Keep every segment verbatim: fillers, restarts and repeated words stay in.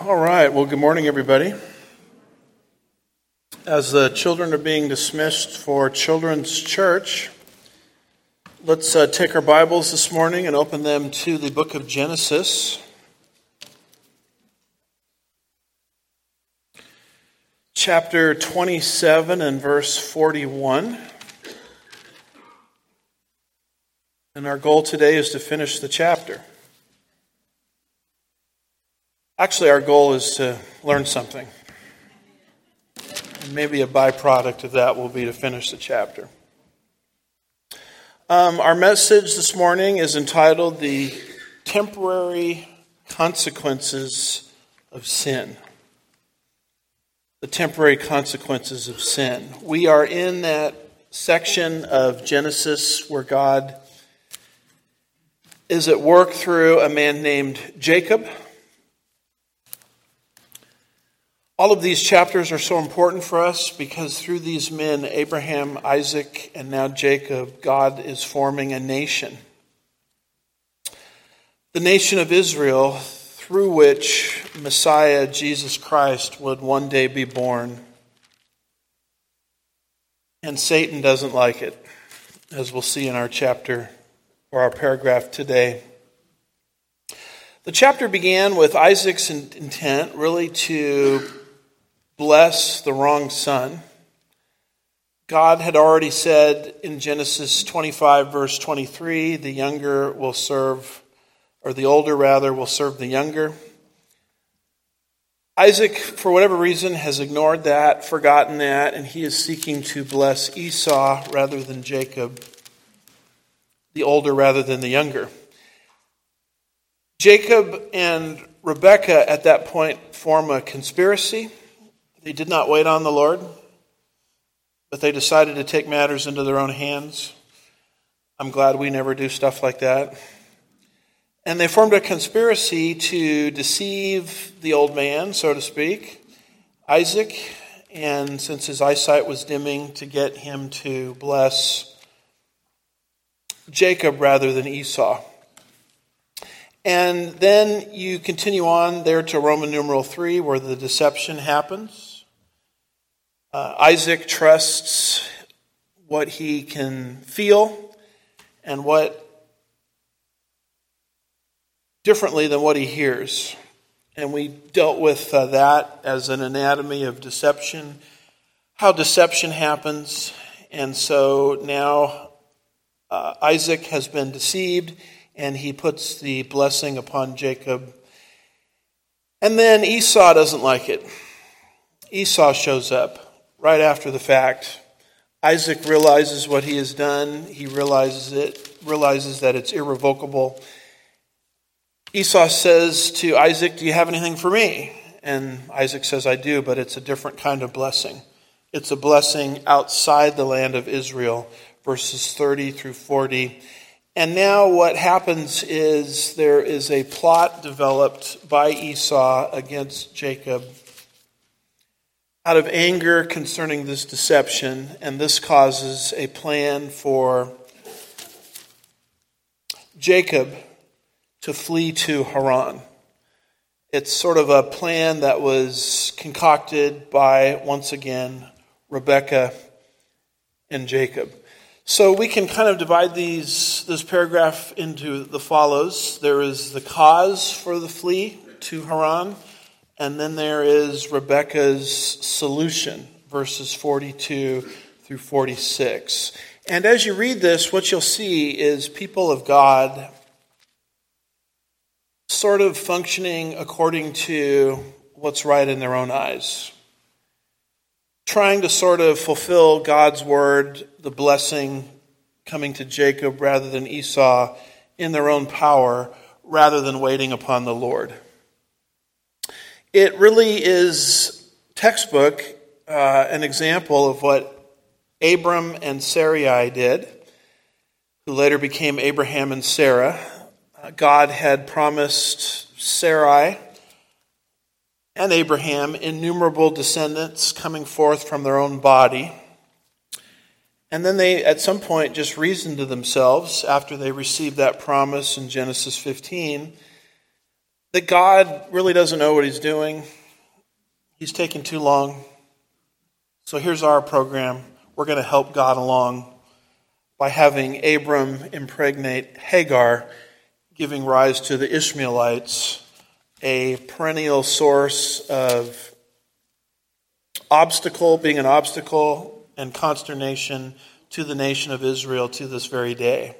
All right. Well, good morning, everybody. As the children are being dismissed for Children's Church, let's uh, take our Bibles this morning and open them to the book of Genesis, chapter twenty-seven and verse forty-one. And our goal today is to finish the chapter. Actually, our goal is to learn something. And maybe a byproduct of that will be to finish the chapter. Um, our message this morning is entitled The Temporary Consequences of Sin. The Temporary Consequences of Sin. We are in that section of Genesis where God is at work through a man named Jacob. All of these chapters are so important for us because through these men, Abraham, Isaac, and now Jacob, God is forming a nation. The nation of Israel, through which Messiah, Jesus Christ, would one day be born. And Satan doesn't like it, as we'll see in our chapter or our paragraph today. The chapter began with Isaac's intent really to bless the wrong son. God had already said in Genesis twenty-five, verse twenty-three, the younger will serve, or the older rather, will serve the younger. Isaac, for whatever reason, has ignored that, forgotten that, and he is seeking to bless Esau rather than Jacob, the older rather than the younger. Jacob and Rebekah at that point form a conspiracy. They did not wait on the Lord, but they decided to take matters into their own hands. I'm glad we never do stuff like that. And they formed a conspiracy to deceive the old man, so to speak, Isaac, and since his eyesight was dimming, to get him to bless Jacob rather than Esau. And then you continue on there to Roman numeral three, where the deception happens. Uh, Isaac trusts what he can feel and what differently than what he hears. And we dealt with uh, that as an anatomy of deception, how deception happens. And so now uh, Isaac has been deceived and he puts the blessing upon Jacob. And then Esau doesn't like it. Esau shows up. Right after the fact, Isaac realizes what he has done. He realizes it, realizes that it's irrevocable. Esau says to Isaac, "Do you have anything for me?" And Isaac says, "I do, but it's a different kind of blessing. It's a blessing outside the land of Israel," verses thirty through forty. And now what happens is there is a plot developed by Esau against Jacob out of anger concerning this deception, and this causes a plan for Jacob to flee to Haran. It's sort of a plan that was concocted by, once again, Rebekah and Jacob. So we can kind of divide these this paragraph into the follows. There is the cause for the flee to Haran, and then there is Rebekah's solution, verses forty-two through forty-six. And as you read this, what you'll see is people of God sort of functioning according to what's right in their own eyes, trying to sort of fulfill God's word, the blessing coming to Jacob rather than Esau, in their own power rather than waiting upon the Lord. It really is textbook, uh, an example of what Abram and Sarai did, who later became Abraham and Sarah. Uh, God had promised Sarai and Abraham innumerable descendants coming forth from their own body. And then they, at some point, just reasoned to themselves, after they received that promise in Genesis fifteen, that God really doesn't know what he's doing. He's taking too long. So here's our program. We're going to help God along by having Abram impregnate Hagar, giving rise to the Ishmaelites, a perennial source of obstacle, being an obstacle and consternation to the nation of Israel to this very day.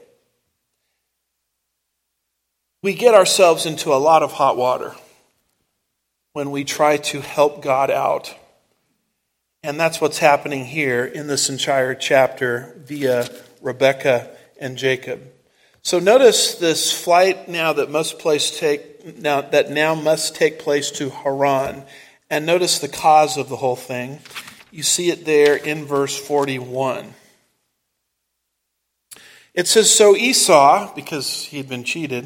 We get ourselves into a lot of hot water when we try to help God out. And that's what's happening here in this entire chapter via Rebekah and Jacob. So notice this flight now that must place take now that now must take place to Haran. And notice the cause of the whole thing. You see it there in verse forty-one. It says, so Esau, because he'd been cheated,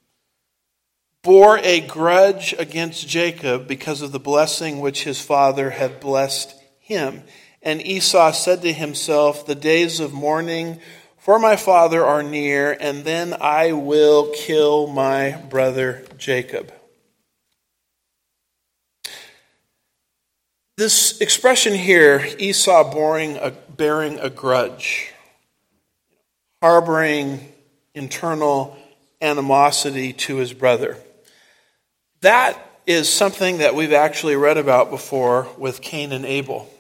bore a grudge against Jacob because of the blessing which his father had blessed him. And Esau said to himself, the days of mourning for my father are near, and then I will kill my brother Jacob. This expression here, Esau bearing a, bearing a grudge, harboring internal animosity to his brother. That is something that we've actually read about before with Cain and Abel.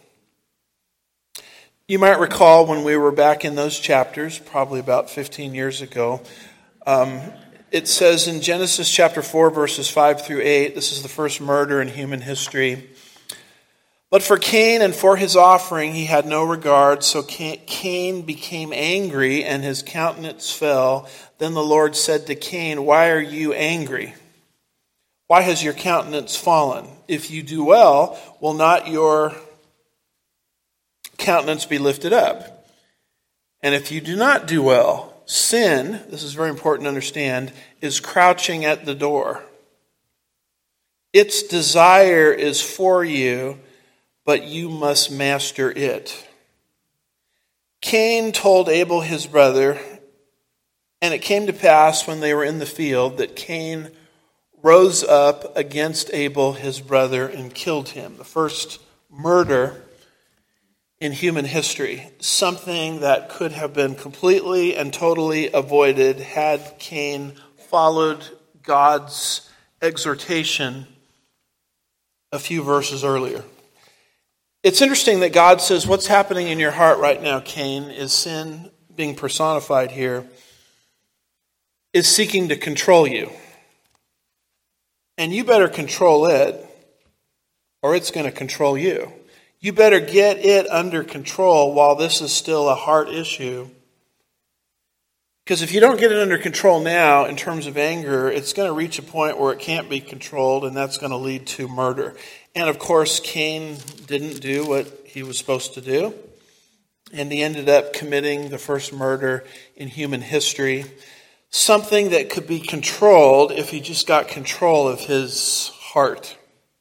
You might recall when we were back in those chapters, probably about fifteen years ago, um, it says in Genesis chapter four, verses five through eight, this is the first murder in human history. But for Cain and for his offering he had no regard, so Cain became angry and his countenance fell. Then the Lord said to Cain, why are you angry? Why has your countenance fallen? If you do well, will not your countenance be lifted up? And if you do not do well, sin, this is very important to understand, is crouching at the door. Its desire is for you, but you must master it. Cain told Abel his brother, and it came to pass when they were in the field that Cain rose up against Abel his brother and killed him. The first murder in human history. Something that could have been completely and totally avoided had Cain followed God's exhortation a few verses earlier. It's interesting that God says, what's happening in your heart right now, Cain, is sin being personified here, is seeking to control you. And you better control it, or it's going to control you. You better get it under control while this is still a heart issue. Because if you don't get it under control now, in terms of anger, it's going to reach a point where it can't be controlled, and that's going to lead to murder. And of course, Cain didn't do what he was supposed to do, and he ended up committing the first murder in human history. Something that could be controlled if he just got control of his heart.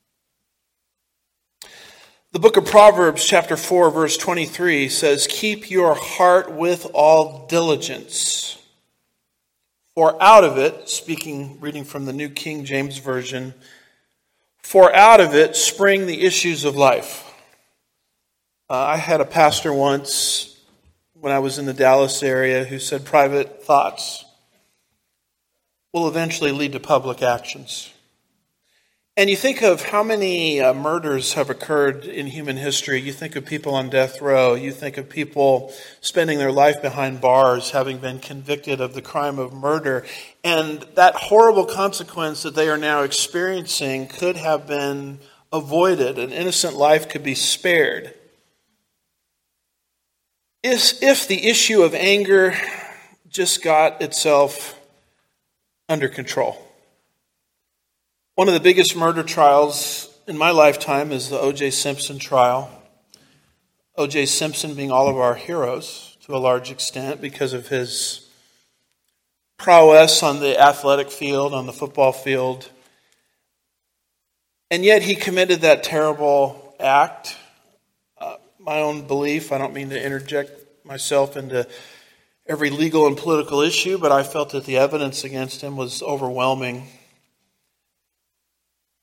The book of Proverbs, chapter four, verse twenty-three says, keep your heart with all diligence. For out of it, speaking, reading from the New King James Version, for out of it spring the issues of life. Uh, I had a pastor once when I was in the Dallas area who said private thoughts will eventually lead to public actions. And you think of how many uh, murders have occurred in human history. You think of people on death row. You think of people spending their life behind bars, having been convicted of the crime of murder. And that horrible consequence that they are now experiencing could have been avoided. An innocent life could be spared. If, if the issue of anger just got itself under control. One of the biggest murder trials in my lifetime is the O J Simpson trial. O J Simpson being all of our heroes to a large extent because of his prowess on the athletic field, on the football field. And yet he committed that terrible act. Uh, my own belief, I don't mean to interject myself into every legal and political issue, but I felt that the evidence against him was overwhelming.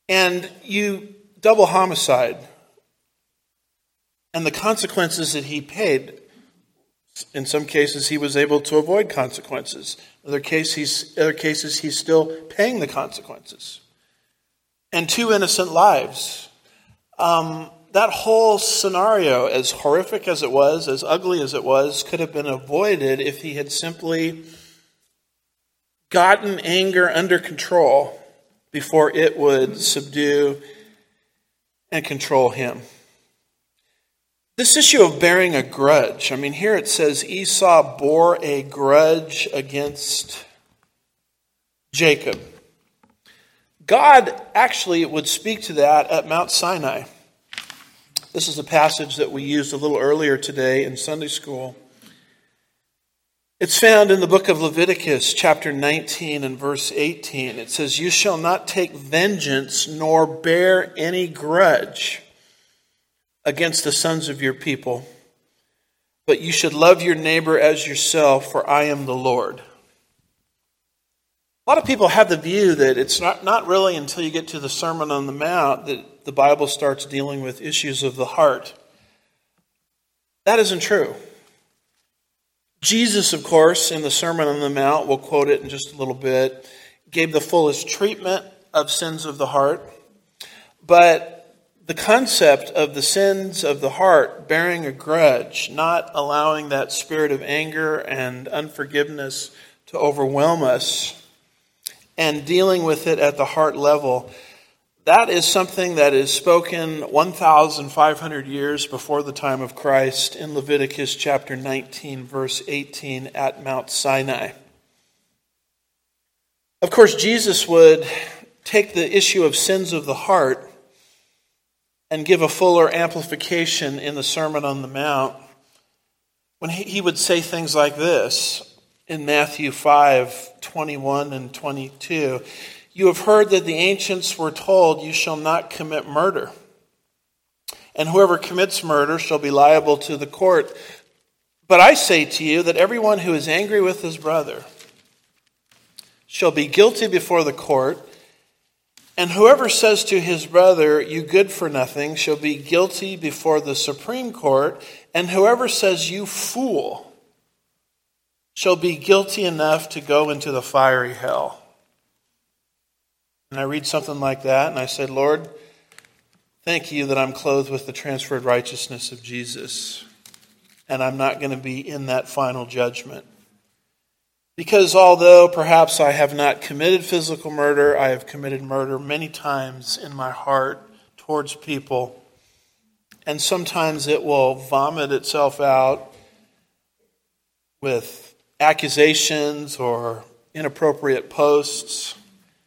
and you double homicide. And the consequences that he paid, in some cases he was able to avoid consequences. In other cases, he's, other cases he's still paying the consequences. And two innocent lives. Um, that whole scenario, as horrific as it was, as ugly as it was, could have been avoided if he had simply gotten anger under control before it would subdue and control him. This issue of bearing a grudge, I mean, here it says Esau bore a grudge against Jacob. God actually would speak to that at Mount Sinai. This is a passage that we used a little earlier today in Sunday school. It's found in the book of Leviticus, chapter nineteen and verse eighteen. It says, "You shall not take vengeance nor bear any grudge against the sons of your people, but you should love your neighbor as yourself, for I am the Lord." A lot of people have the view that it's not, not really until you get to the Sermon on the Mount that the Bible starts dealing with issues of the heart. That isn't true. Jesus, of course, in the Sermon on the Mount, we'll quote it in just a little bit, gave the fullest treatment of sins of the heart. But the concept of the sins of the heart, bearing a grudge, not allowing that spirit of anger and unforgiveness to overwhelm us, and dealing with it at the heart level, that is something that is spoken one thousand five hundred years before the time of Christ in Leviticus chapter nineteen, verse eighteen at Mount Sinai. Of course, Jesus would take the issue of sins of the heart and give a fuller amplification in the Sermon on the Mount when he would say things like this in Matthew five, twenty-one and twenty-two. "You have heard that the ancients were told, 'You shall not commit murder. And whoever commits murder shall be liable to the court. But I say to you that everyone who is angry with his brother shall be guilty before the court. And whoever says to his brother, 'You good for nothing,' shall be guilty before the Supreme Court. And whoever says, 'You fool,' shall be guilty enough to go into the fiery hell." And I read something like that, and I said, "Lord, thank you that I'm clothed with the transferred righteousness of Jesus, and I'm not going to be in that final judgment. Because although perhaps I have not committed physical murder, I have committed murder many times in my heart towards people, and sometimes it will vomit itself out with accusations or inappropriate posts,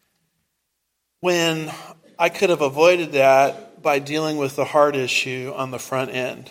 when I could have avoided that by dealing with the heart issue on the front end."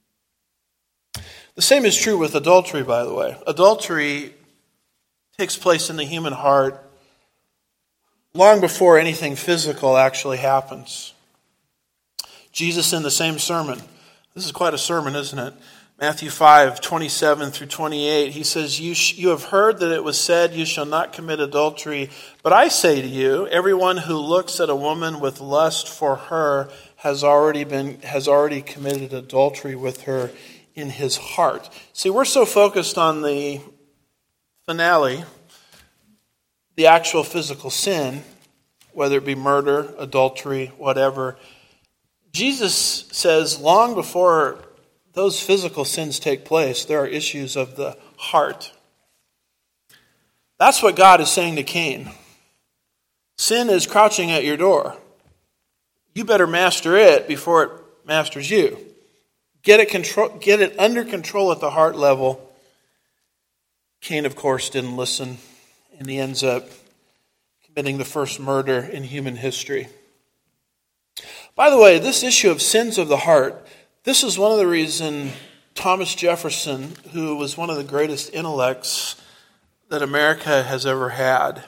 The same is true with adultery, by the way. Adultery takes place in the human heart long before anything physical actually happens. Jesus, in the same sermon, this is quite a sermon, isn't it? Matthew five, twenty-seven through twenty-eight, he says, you, sh- you have heard that it was said, 'You shall not commit adultery.' But I say to you, everyone who looks at a woman with lust for her has already been has already committed adultery with her in his heart." See, we're so focused on the finale, the actual physical sin, whether it be murder, adultery, whatever. Jesus says long before those physical sins take place, there are issues of the heart. That's what God is saying to Cain. Sin is crouching at your door. You better master it before it masters you. Get it control, get it under control at the heart level. Cain, of course, didn't listen, and he ends up committing the first murder in human history. By the way, this issue of sins of the heart, this is one of the reasons Thomas Jefferson, who was one of the greatest intellects that America has ever had,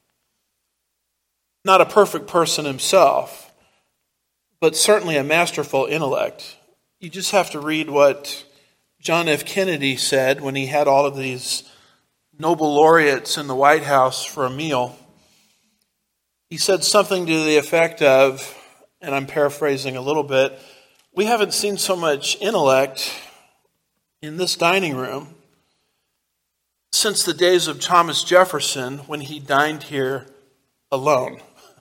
not a perfect person himself, but certainly a masterful intellect. You just have to read what John F. Kennedy said when he had all of these Nobel laureates in the White House for a meal. He said something to the effect of, and I'm paraphrasing a little bit, we haven't seen so much intellect in this dining room since the days of Thomas Jefferson when he dined here alone.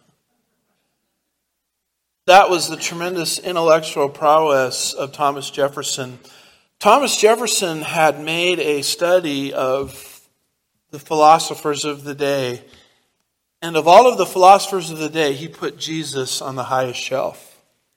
That was the tremendous intellectual prowess of Thomas Jefferson. Thomas Jefferson had made a study of the philosophers of the day. And of all of the philosophers of the day, he put Jesus on the highest shelf.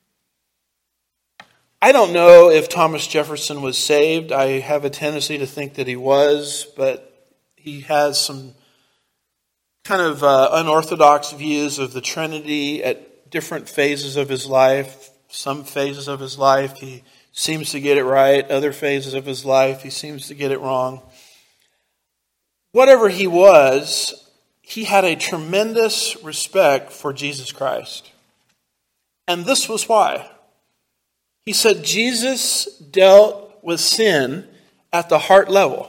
I don't know if Thomas Jefferson was saved. I have a tendency to think that he was, but he has some kind of uh, unorthodox views of the Trinity at different phases of his life. Some phases of his life he seems to get it right. Other phases of his life he seems to get it wrong. Whatever he was, he had a tremendous respect for Jesus Christ. And this was why. He said Jesus dealt with sin at the heart level.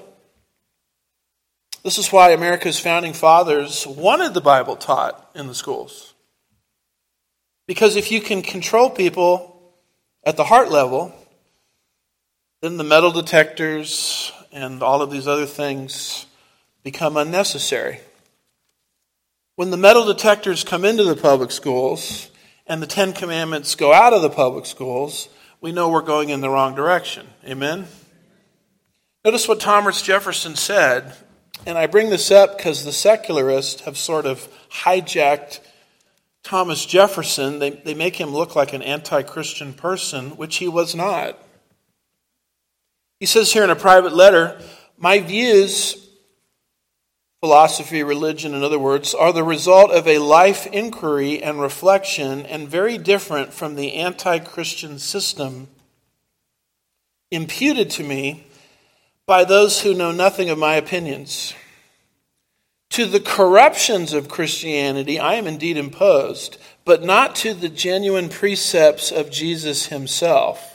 This is why America's founding fathers wanted the Bible taught in the schools. Because if you can control people at the heart level, then the metal detectors and all of these other things become unnecessary. When the metal detectors come into the public schools and the Ten Commandments go out of the public schools, we know we're going in the wrong direction. Amen? Notice what Thomas Jefferson said, and I bring this up because the secularists have sort of hijacked Thomas Jefferson. They, they make him look like an anti-Christian person, which he was not. He says here in a private letter, my views, philosophy, religion, in other words, are the result of a life inquiry and reflection and very different from the anti-Christian system imputed to me by those who know nothing of my opinions. To the corruptions of Christianity I am indeed imposed, but not to the genuine precepts of Jesus himself.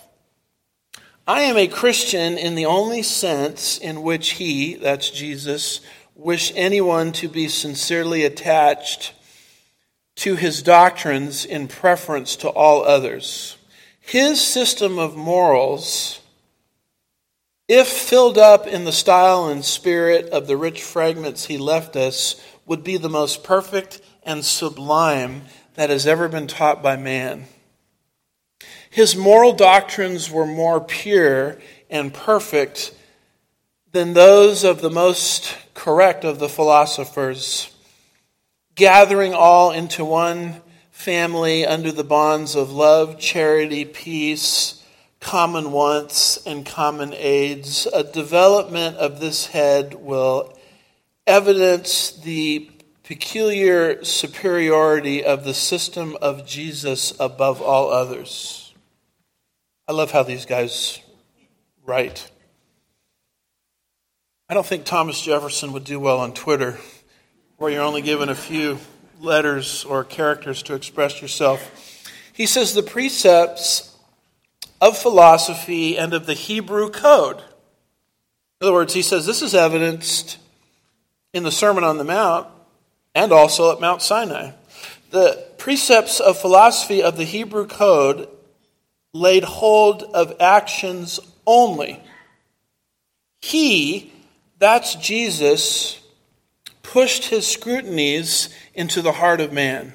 I am a Christian in the only sense in which he, that's Jesus, wish anyone to be sincerely attached to his doctrines in preference to all others. His system of morals, if filled up in the style and spirit of the rich fragments he left us, would be the most perfect and sublime that has ever been taught by man. His moral doctrines were more pure and perfect than those of the most correct of the philosophers, gathering all into one family under the bonds of love, charity, peace, common wants, and common aids. A development of this head will evidence the peculiar superiority of the system of Jesus above all others. I love how these guys write. I don't think Thomas Jefferson would do well on Twitter, where you're only given a few letters or characters to express yourself. He says the precepts of philosophy and of the Hebrew code. In other words, he says this is evidenced in the Sermon on the Mount and also at Mount Sinai. The precepts of philosophy of the Hebrew code laid hold of actions only. He, that's Jesus, pushed his scrutinies into the heart of man,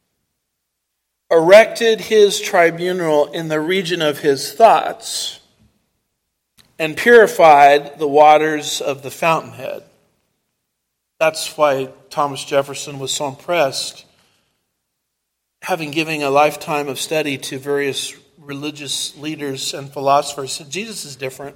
erected his tribunal in the region of his thoughts, and purified the waters of the fountainhead. That's why Thomas Jefferson was so impressed, having given a lifetime of study to various religious leaders and philosophers. Said Jesus is different.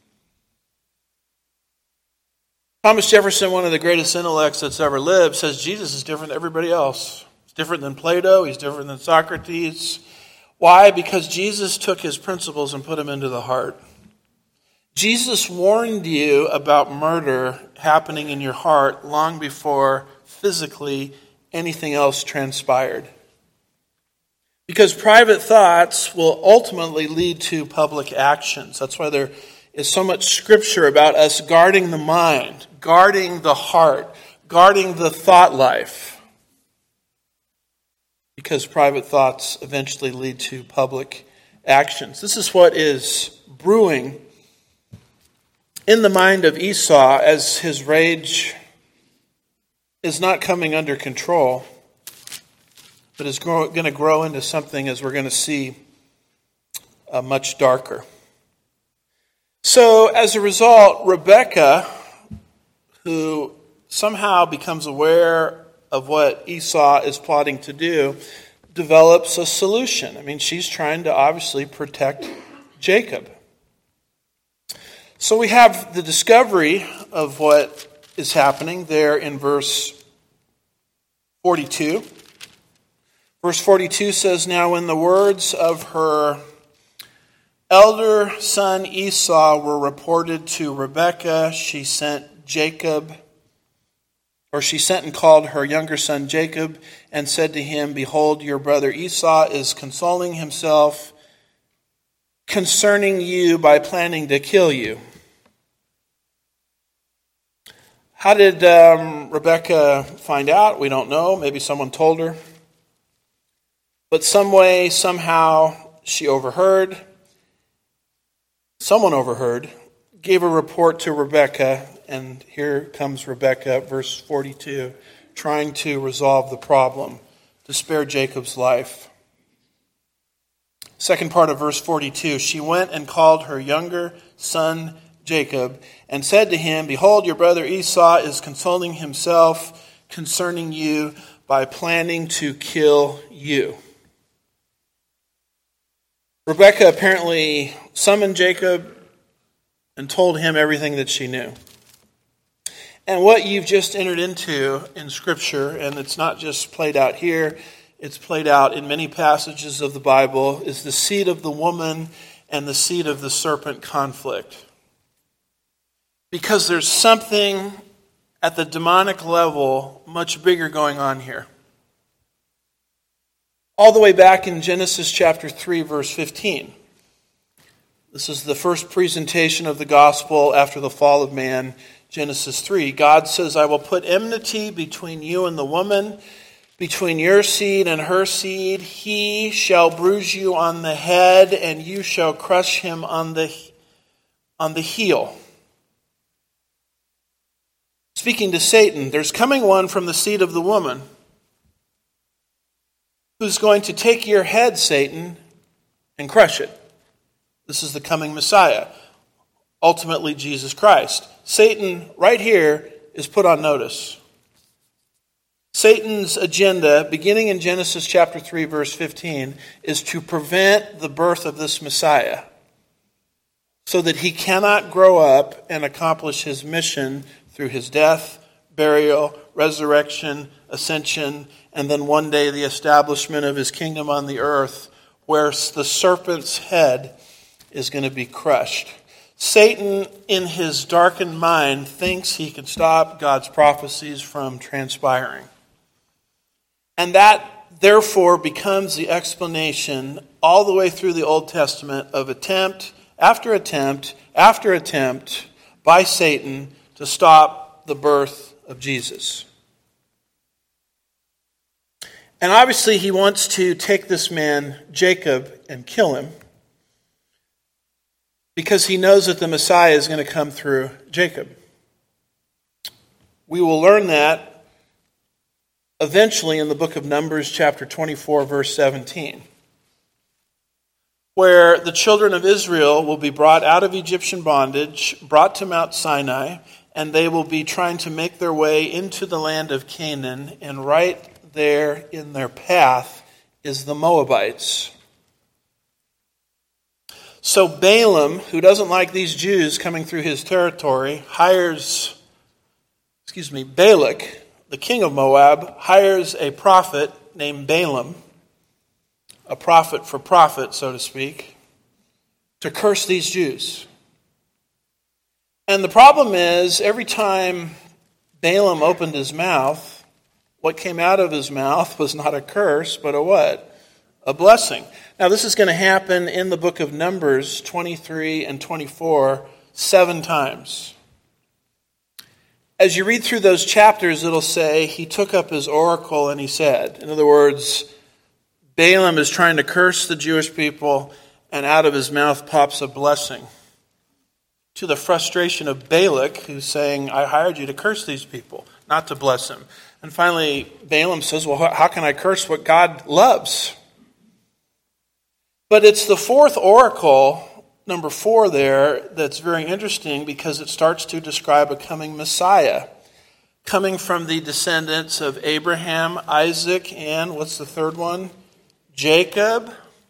Thomas Jefferson, one of the greatest intellects that's ever lived, says Jesus is different than everybody else. He's different than Plato. He's different than Socrates. Why? Because Jesus took his principles and put them into the heart. Jesus warned you about murder happening in your heart long before physically anything else transpired. Because private thoughts will ultimately lead to public actions. That's why there is so much scripture about us guarding the mind, guarding the heart, guarding the thought life. because private thoughts eventually lead to public actions. This is what is brewing in the mind of Esau as his rage is not coming under control, but is going to grow into something, as we're going to see, uh, much darker. So as a result, Rebekah, who somehow becomes aware of what Esau is plotting to do, develops a solution. I mean, she's trying to obviously protect Jacob. So we have the discovery of what is happening there in verse forty-two. Verse forty-two says, "Now when the words of her elder son Esau were reported to Rebekah, she sent Jacob, or she sent and called her younger son Jacob, and said to him, 'Behold, your brother Esau is consoling himself concerning you by planning to kill you.'" How did um, Rebekah find out? We don't know. Maybe someone told her. But some way, somehow, she overheard. Someone overheard, gave a report to Rebekah, and here comes Rebekah, verse forty-two, trying to resolve the problem, to spare Jacob's life. Second part of verse forty-two, "She went and called her younger son Jacob, and said to him, 'Behold, your brother Esau is consoling himself concerning you by planning to kill you.'" Rebekah apparently summoned Jacob and told him everything that she knew. And what you've just entered into in Scripture, and it's not just played out here, it's played out in many passages of the Bible, is the seed of the woman and the seed of the serpent conflict. Because there's something at the demonic level much bigger going on here. All the way back in Genesis chapter three, verse fifteen. This is the first presentation of the gospel after the fall of man, Genesis three. God says, "I will put enmity between you and the woman, between your seed and her seed. He shall bruise you on the head, and you shall crush him on the, on the heel." Speaking to Satan, there's coming one from the seed of the woman who's going to take your head, Satan, and crush it. This is the coming Messiah, ultimately Jesus Christ. Satan, right here, is put on notice. Satan's agenda, beginning in Genesis chapter three, verse fifteen, is to prevent the birth of this Messiah so that he cannot grow up and accomplish his mission through his death, burial, resurrection, ascension, and then one day the establishment of his kingdom on the earth, where the serpent's head is going to be crushed. Satan, in his darkened mind, thinks he can stop God's prophecies from transpiring. And that, therefore, becomes the explanation all the way through the Old Testament of attempt after attempt after attempt by Satan to stop the birth of Jesus. And obviously he wants to take this man, Jacob, and kill him because he knows that the Messiah is going to come through Jacob. We will learn that eventually in the book of Numbers, chapter twenty-four, verse seventeen, where the children of Israel will be brought out of Egyptian bondage, brought to Mount Sinai, and they will be trying to make their way into the land of Canaan, and right there in their path is the Moabites. So Balaam, who doesn't like these Jews coming through his territory, hires, excuse me, Balak, the king of Moab, hires a prophet named Balaam, a prophet for profit, so to speak, to curse these Jews. And the problem is, every time Balaam opened his mouth, what came out of his mouth was not a curse, but a what? A blessing. Now, this is going to happen in the book of Numbers twenty-three and twenty-four seven times. As you read through those chapters, it'll say, he took up his oracle and he said. In other words, Balaam is trying to curse the Jewish people, and out of his mouth pops a blessing. To the frustration of Balak, who's saying, I hired you to curse these people, not to bless them. And finally, Balaam says, well, how can I curse what God loves? But it's the fourth oracle, number four there, that's very interesting because it starts to describe a coming Messiah, coming from the descendants of Abraham, Isaac, and what's the third one? Jacob.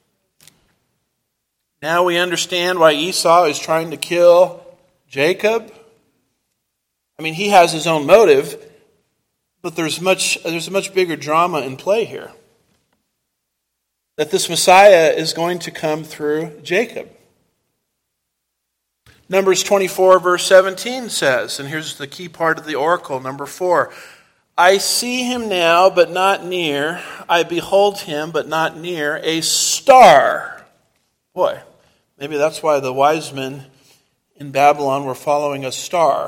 Now we understand why Esau is trying to kill Jacob. I mean, he has his own motive, but there's much there's a much bigger drama in play here. That this Messiah is going to come through Jacob. Numbers twenty-four, verse seventeen says, and here's the key part of the oracle, number four. I see him now, but not near. I behold him, but not near. A star. Boy, maybe that's why the wise men in Babylon were following a star.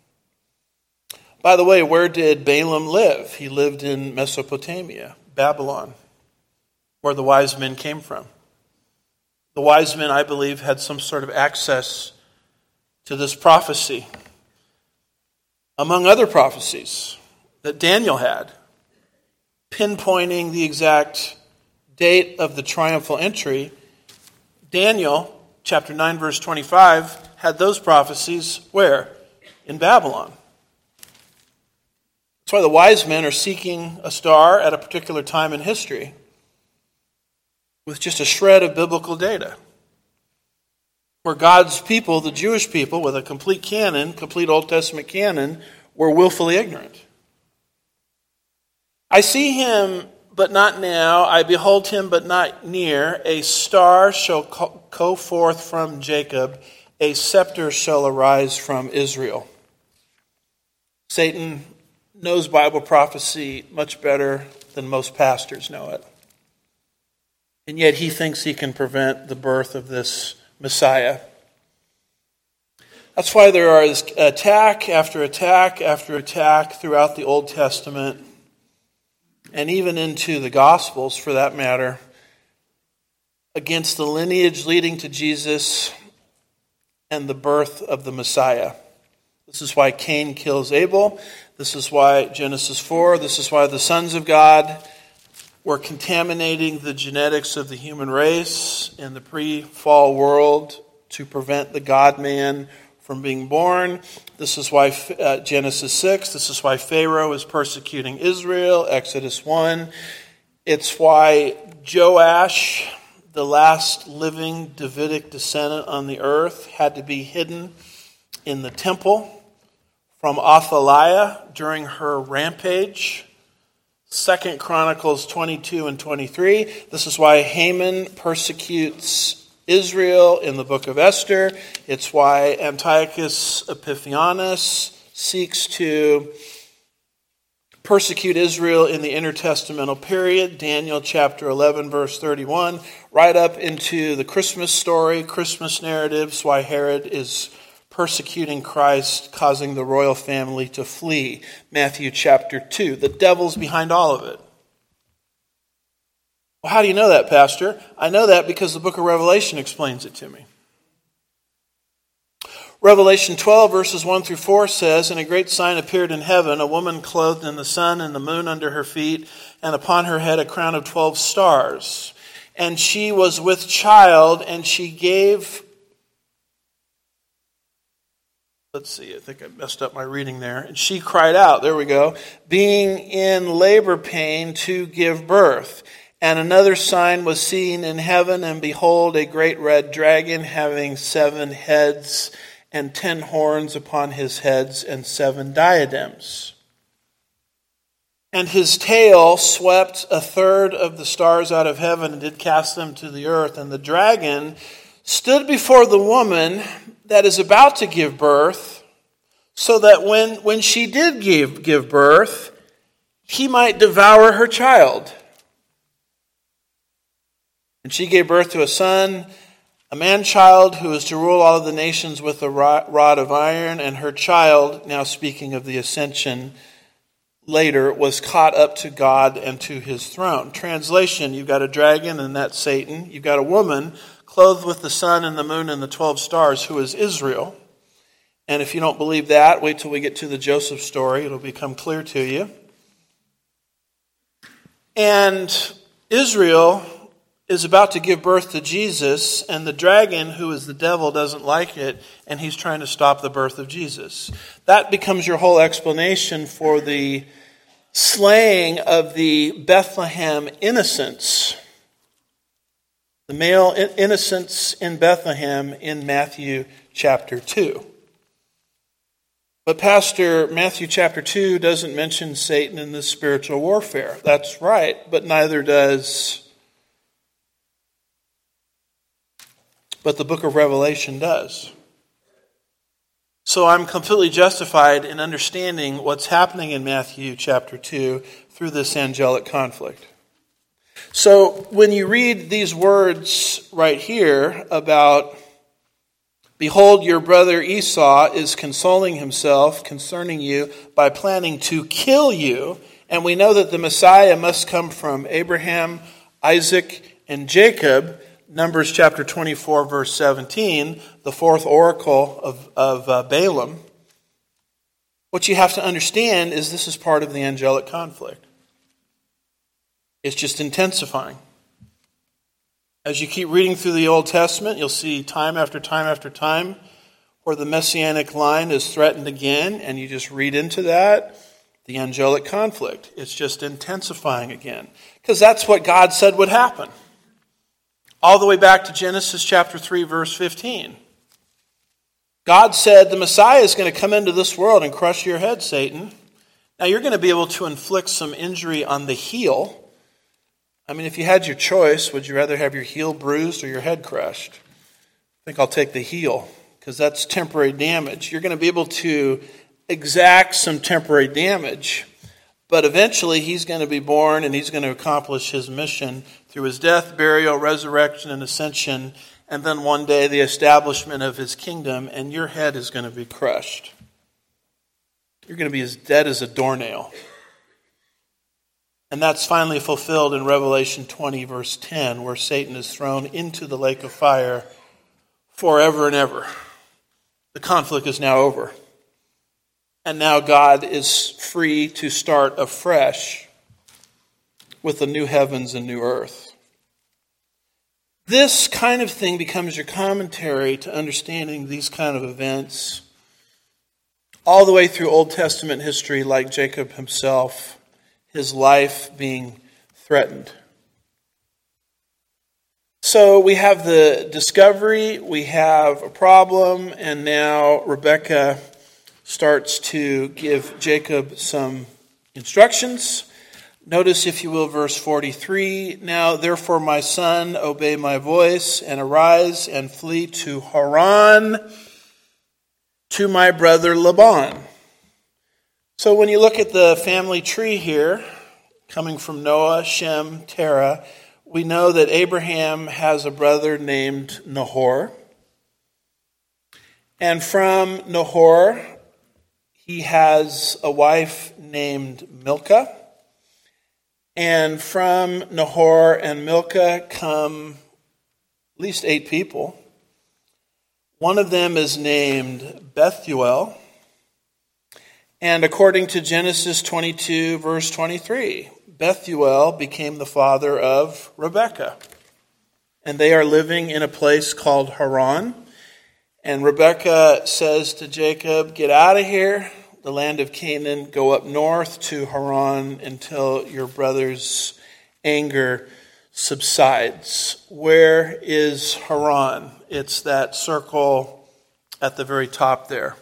By the way, where did Balaam live? He lived in Mesopotamia, Babylon, where the wise men came from. The wise men, I believe, had some sort of access to this prophecy, among other prophecies that Daniel had, pinpointing the exact date of the triumphal entry. Daniel, chapter nine, verse twenty-five, had those prophecies where? In Babylon. That's why the wise men are seeking a star at a particular time in history with just a shred of biblical data, where God's people, the Jewish people, with a complete canon, complete Old Testament canon, were willfully ignorant. I see him, but not now. I behold him, but not near. A star shall go forth from Jacob. A scepter shall arise from Israel. Satan knows Bible prophecy much better than most pastors know it. And yet he thinks he can prevent the birth of this Messiah. That's why there are attack after attack after attack throughout the Old Testament, and even into the Gospels for that matter, against the lineage leading to Jesus and the birth of the Messiah. This is why Cain kills Abel. This is why Genesis four, this is why the sons of God were contaminating the genetics of the human race in the pre-fall world to prevent the God-man from being born. This is why uh, Genesis six, this is why Pharaoh is persecuting Israel, Exodus one. It's why Joash, the last living Davidic descendant on the earth, had to be hidden in the temple from Athaliah during her rampage. Second Chronicles twenty-two and twenty-three. This is why Haman persecutes Israel in the book of Esther. It's why Antiochus Epiphanes seeks to persecute Israel in the intertestamental period. Daniel chapter eleven, verse thirty-one, right up into the Christmas story, Christmas narratives, why Herod is persecuting Christ, causing the royal family to flee. Matthew chapter two. The devil's behind all of it. Well, how do you know that, Pastor? I know that because the book of Revelation explains it to me. Revelation twelve, verses one through four says, And a great sign appeared in heaven, a woman clothed in the sun and the moon under her feet, and upon her head a crown of twelve stars. And she was with child, and she gave... Let's see, I think I messed up my reading there. And she cried out, there we go, being in labor pain to give birth. And another sign was seen in heaven, and behold, a great red dragon having seven heads and ten horns upon his heads and seven diadems. And his tail swept a third of the stars out of heaven and did cast them to the earth. And the dragon stood before the woman that is about to give birth, so that when, when she did give, give birth, he might devour her child. And she gave birth to a son, a man-child who is to rule all of the nations with a rod of iron, and her child, now speaking of the ascension, later was caught up to God and to his throne. Translation, you've got a dragon, and that's Satan. You've got a woman clothed with the sun and the moon and the twelve stars, who is Israel. And if you don't believe that, wait till we get to the Joseph story. It'll become clear to you. And Israel is about to give birth to Jesus, and the dragon, who is the devil, doesn't like it, and he's trying to stop the birth of Jesus. That becomes your whole explanation for the slaying of the Bethlehem innocents, the male innocents in Bethlehem in Matthew chapter two. But Pastor, Matthew chapter two doesn't mention Satan in this spiritual warfare. That's right, but neither does... But the book of Revelation does. So I'm completely justified in understanding what's happening in Matthew chapter two through this angelic conflict. So when you read these words right here about, behold, your brother Esau is consoling himself concerning you by planning to kill you, and we know that the Messiah must come from Abraham, Isaac, and Jacob. Numbers chapter twenty-four, verse seventeen, the fourth oracle of, of uh, Balaam. What you have to understand is this is part of the angelic conflict. It's just intensifying. As you keep reading through the Old Testament, you'll see time after time after time where the messianic line is threatened again, and you just read into that, the angelic conflict. It's just intensifying again. Because that's what God said would happen. All the way back to Genesis chapter three, verse fifteen. God said the Messiah is going to come into this world and crush your head, Satan. Now you're going to be able to inflict some injury on the heel. I mean, if you had your choice, would you rather have your heel bruised or your head crushed? I think I'll take the heel, because that's temporary damage. You're going to be able to exact some temporary damage. But eventually he's going to be born and he's going to accomplish his mission through his death, burial, resurrection, and ascension. And then one day the establishment of his kingdom, and your head is going to be crushed. You're going to be as dead as a doornail. And that's finally fulfilled in Revelation twenty, verse ten, where Satan is thrown into the lake of fire forever and ever. The conflict is now over. And now God is free to start afresh with the new heavens and new earth. This kind of thing becomes your commentary to understanding these kind of events all the way through Old Testament history, like Jacob himself, his life being threatened. So we have the discovery, we have a problem, and now Rebekah starts to give Jacob some instructions. Notice, if you will, verse forty-three. Now, therefore, my son, obey my voice, and arise and flee to Haran, to my brother Laban. So when you look at the family tree here, coming from Noah, Shem, Terah, we know that Abraham has a brother named Nahor. And from Nahor, he has a wife named Milcah. And from Nahor and Milcah come at least eight people. One of them is named Bethuel. And according to Genesis twenty-two, verse twenty-three, Bethuel became the father of Rebekah. And they are living in a place called Haran. And Rebekah says to Jacob, get out of here, the land of Canaan, go up north to Haran until your brother's anger subsides. Where is Haran? It's that circle at the very top there.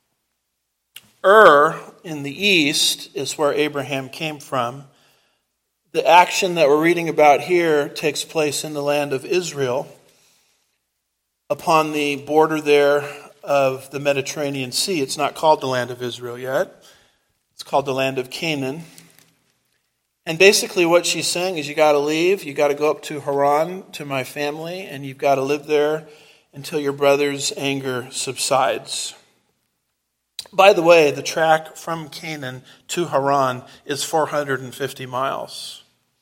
Ur in the east is where Abraham came from. The action that we're reading about here takes place in the land of Israel, upon the border there of the Mediterranean Sea. It's not called the land of Israel yet. It's called the land of Canaan. And basically what she's saying is you got to leave. You got to go up to Haran, to my family, and you've got to live there until your brother's anger subsides. By the way, the track from Canaan to Haran is four hundred fifty miles.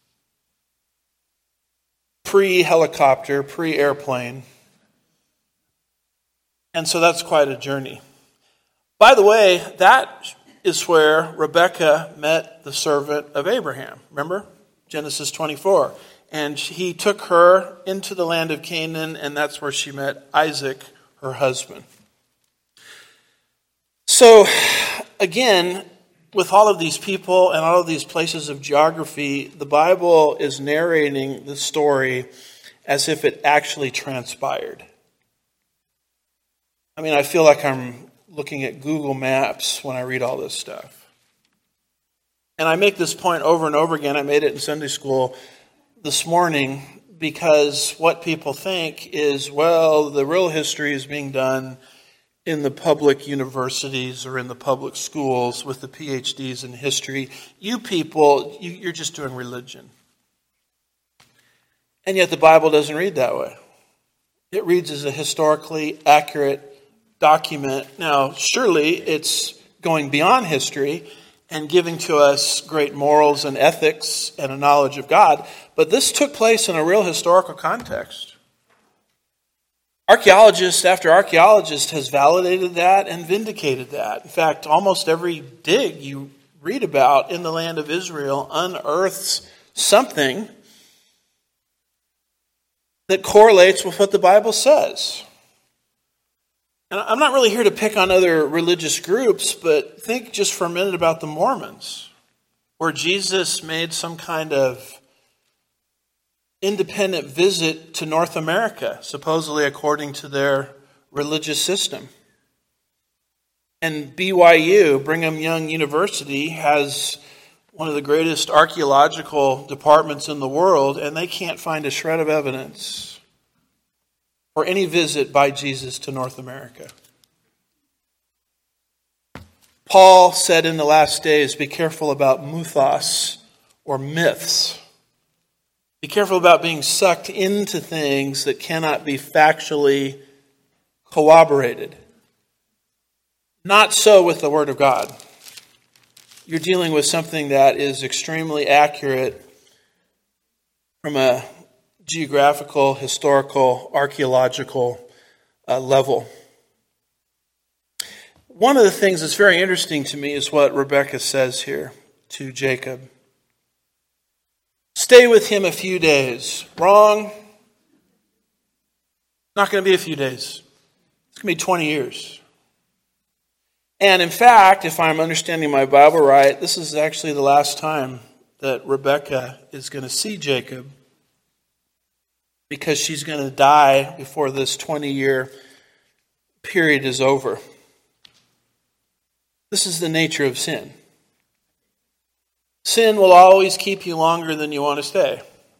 Pre-helicopter, pre-airplane. And so that's quite a journey. By the way, that is where Rebekah met the servant of Abraham. Remember? Genesis twenty-four. And he took her into the land of Canaan, and that's where she met Isaac, her husband. So, again, with all of these people and all of these places of geography, the Bible is narrating the story as if it actually transpired. I mean, I feel like I'm looking at Google Maps when I read all this stuff. And I make this point over and over again. I made it in Sunday school this morning because what people think is, well, the real history is being done in the public universities or in the public schools with the P H Ds in history. You people, you, you're just doing religion. And yet the Bible doesn't read that way. It reads as a historically accurate document. Now, surely it's going beyond history and giving to us great morals and ethics and a knowledge of God, but this took place in a real historical context. Archaeologist after archaeologist has validated that and vindicated that. In fact, almost every dig you read about in the land of Israel unearths something that correlates with what the Bible says. And I'm not really here to pick on other religious groups, but think just for a minute about the Mormons, where Jesus made some kind of independent visit to North America, supposedly according to their religious system. And B Y U, Brigham Young University, has one of the greatest archaeological departments in the world, and they can't find a shred of evidence for any visit by Jesus to North America. Paul said in the last days, be careful about mythos or myths. Be careful about being sucked into things that cannot be factually corroborated. Not so with the Word of God. You're dealing with something that is extremely accurate from a geographical, historical, archaeological uh, level. One of the things that's very interesting to me is what Rebekah says here to Jacob. Stay with him a few days. Wrong. Not going to be a few days. It's going to be twenty years. And in fact, if I'm understanding my Bible right, this is actually the last time that Rebekah is going to see Jacob, because she's going to die before this twenty-year period is over. This is the nature of sin. Sin will always keep you longer than you want to stay.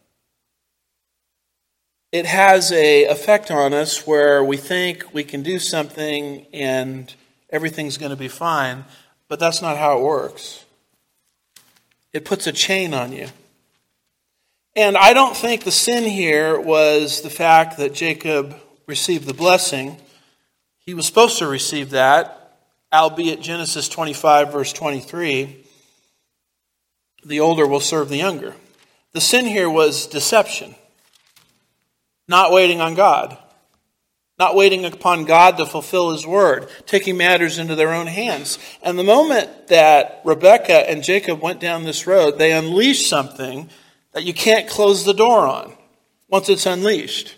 It has an effect on us where we think we can do something and everything's going to be fine, but that's not how it works. It puts a chain on you. And I don't think the sin here was the fact that Jacob received the blessing. He was supposed to receive that, albeit Genesis twenty-five, verse twenty-three, the older will serve the younger. The sin here was deception. Not waiting on God. Not waiting upon God to fulfill His word. Taking matters into their own hands. And the moment that Rebekah and Jacob went down this road, they unleashed something that you can't close the door on once it's unleashed.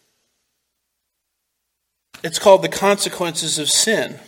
It's called the consequences of sin.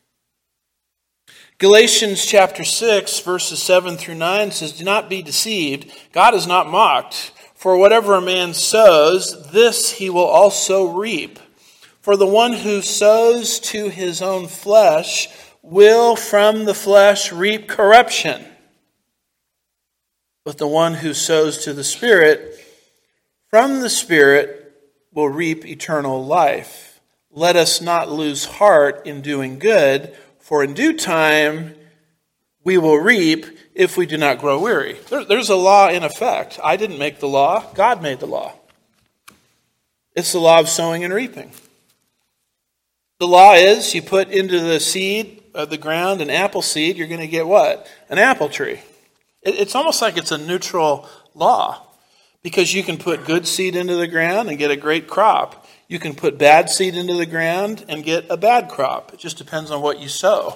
Galatians chapter six, verses seven through nine says, do not be deceived. God is not mocked. For whatever a man sows, this he will also reap. For the one who sows to his own flesh will from the flesh reap corruption. But the one who sows to the Spirit, from the Spirit will reap eternal life. Let us not lose heart in doing good, for in due time we will reap if we do not grow weary. There, there's a law in effect. I didn't make the law. God made the law. It's the law of sowing and reaping. The law is you put into the seed of the ground an apple seed, you're going to get what? An apple tree. It, it's almost like it's a neutral law, because you can put good seed into the ground and get a great crop. You can put bad seed into the ground and get a bad crop. It just depends on what you sow.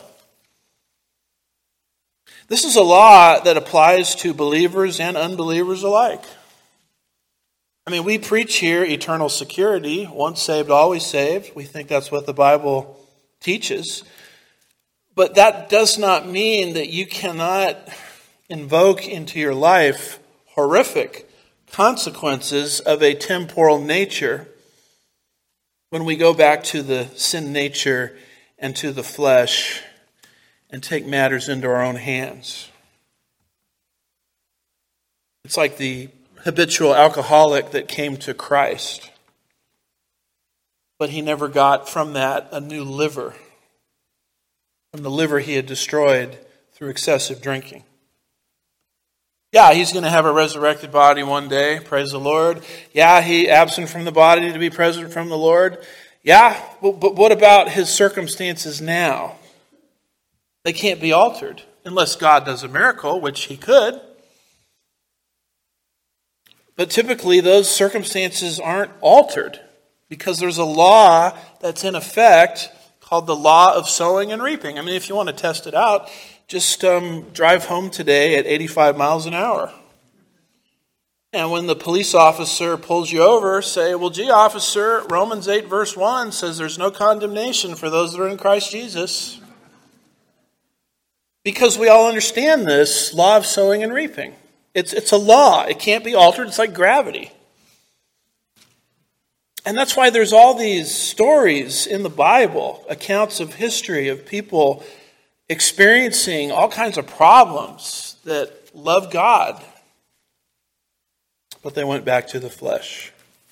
This is a law that applies to believers and unbelievers alike. I mean, we preach here eternal security, once saved, always saved. We think that's what the Bible teaches. But that does not mean that you cannot invoke into your life horrific consequences of a temporal nature when we go back to the sin nature and to the flesh and take matters into our own hands. It's like the habitual alcoholic that came to Christ, but he never got from that a new liver, from the liver he had destroyed through excessive drinking. Yeah, he's going to have a resurrected body one day, praise the Lord. Yeah, he absent from the body to be present from the Lord. Yeah, but, but what about his circumstances now? They can't be altered unless God does a miracle, which he could. But typically those circumstances aren't altered because there's a law that's in effect called the law of sowing and reaping. I mean, if you want to test it out, just um, drive home today at eighty-five miles an hour. And when the police officer pulls you over, say, well, gee, officer, Romans eight verse one says there's no condemnation for those that are in Christ Jesus. Because we all understand this law of sowing and reaping. It's, it's a law. It can't be altered. It's like gravity. And that's why there's all these stories in the Bible, accounts of history of people experiencing all kinds of problems that love God, but they went back to the flesh.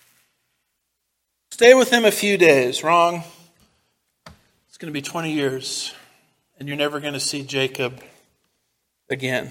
Stay with him a few days. Wrong. It's going to be twenty years, and you're never going to see Jacob again.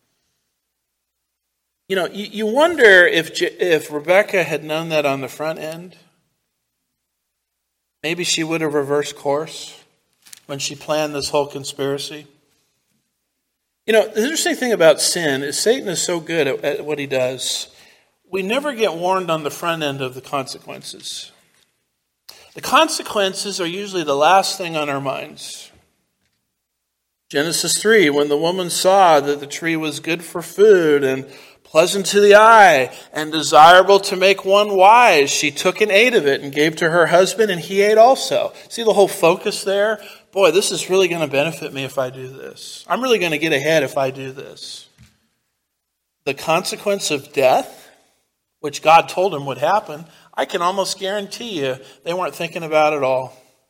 You know, you, you wonder if if Rebekah had known that on the front end, maybe she would have reversed course when she planned this whole conspiracy. You know, the interesting thing about sin is Satan is so good at, at what he does. We never get warned on the front end of the consequences. The consequences are usually the last thing on our minds. Genesis three, when the woman saw that the tree was good for food and pleasant to the eye and desirable to make one wise, she took and ate of it and gave to her husband, and he ate also. See the whole focus there? Boy, this is really going to benefit me if I do this. I'm really going to get ahead if I do this. The consequence of death, which God told him would happen, I can almost guarantee you they weren't thinking about it all.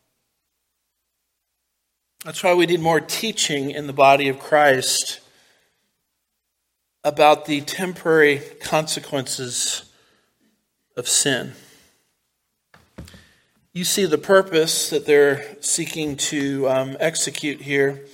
That's why we need more teaching in the body of Christ about the temporary consequences of sin. You see the purpose that they're seeking to um, execute here.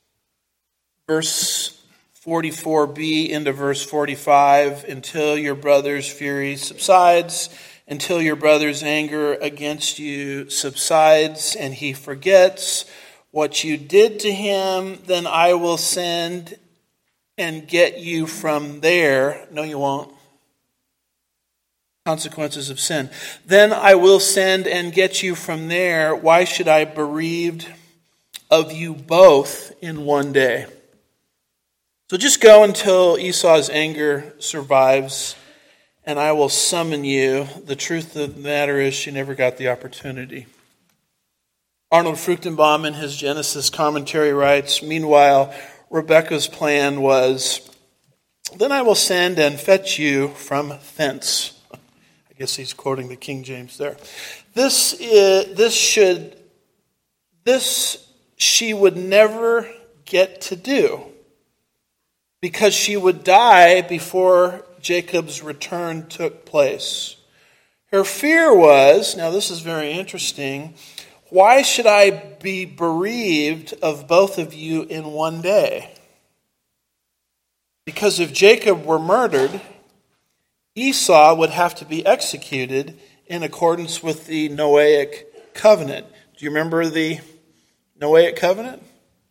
Verse forty-four b into verse forty-five, until your brother's fury subsides, until your brother's anger against you subsides, and he forgets what you did to him, then I will send and get you from there. No, you won't. Consequences of sin. Then I will send and get you from there. Why should I be bereaved of you both in one day? So just go until Esau's anger survives, and I will summon you. The truth of the matter is she never got the opportunity. Arnold Fruchtenbaum in his Genesis commentary writes, meanwhile, Rebekah's plan was, then I will send and fetch you from thence. I guess he's quoting the King James there. This is, this should, this she would never get to do, because she would die before Jacob's return took place. Her fear was, now this is very interesting, why should I be bereaved of both of you in one day? Because if Jacob were murdered, Esau would have to be executed in accordance with the Noahic covenant. Do you remember the Noahic covenant?